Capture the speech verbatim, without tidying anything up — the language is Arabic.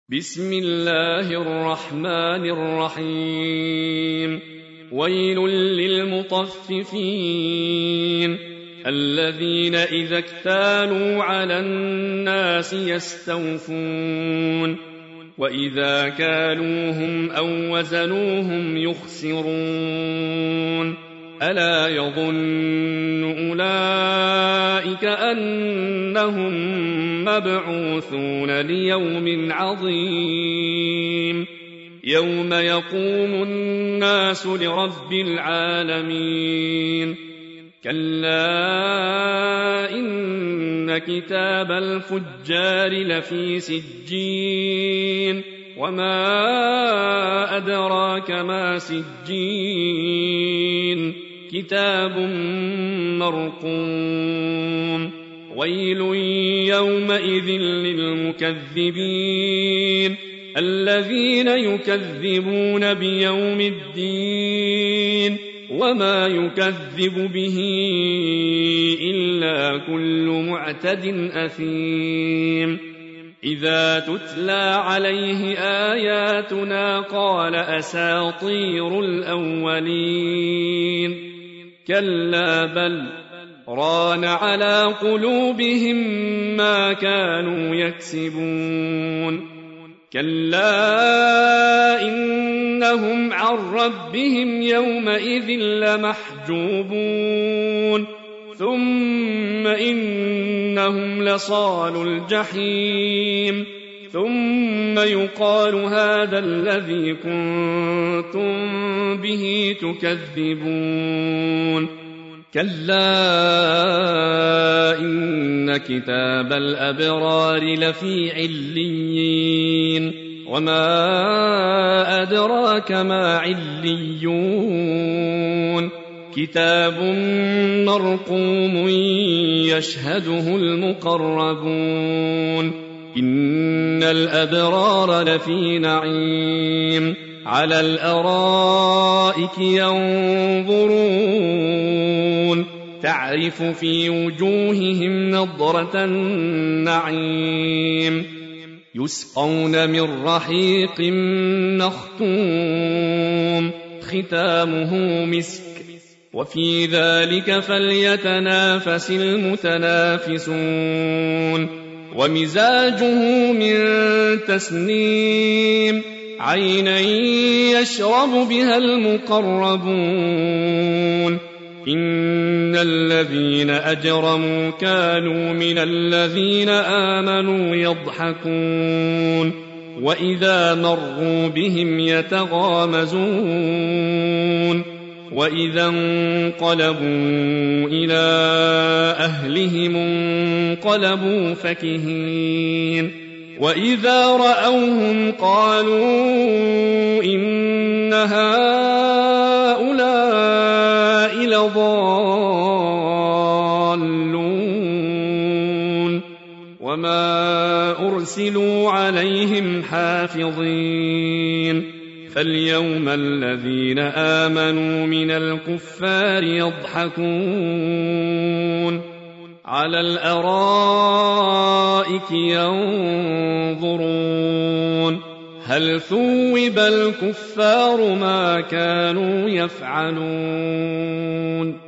بسم الله الرحمن الرحيم ويل للمطففين الذين إذا اكتالوا على الناس يستوفون وإذا كالوهم أو وزنوهم يخسرون ألا يظن أولئك أنهم مبعوثون ليوم عظيم يوم يقوم الناس لرب العالمين كلا إن كتاب الفجار لفي سجين وما أدراك ما سجين كتاب مرقوم ويل يومئذ للمكذبين الذين يكذبون بيوم الدين وما يكذب به إلا كل معتد أثيم إذا تتلى عليه آياتنا قال أساطير الأولين كلا بل ران على قلوبهم ما كانوا يكسبون كلا إنهم عن ربهم يومئذ لمحجوبون ثم إنهم لصالوا الجحيم ثم يقال هذا الذي كنتم به تكذبون كلا إن كتاب الأبرار لفي عليين وما أدراك ما عليون كتاب مرقوم يشهده المقربون إن الأبرار لفي نعيم على الأرائك ينظرون تعرف في وجوههم نضرة النعيم يسقون من رحيق مختوم ختامه مسك وفي ذلك فليتنافس المتنافسون ومزاجه من تسنيم عينا يشرب بها المقربون إن الذين أجرموا كانوا من الذين آمنوا يضحكون وإذا مروا بهم يتغامزون وإذا انقلبوا إلى أهلهم انقلبوا فكهين وإذا رأوهم قالوا إن هؤلاء لضالون وما أرسلوا عليهم حافظين فاليوم الذين آمنوا من الكفار يضحكون على الأرائك ينظرون هل ثوب الكفار ما كانوا يفعلون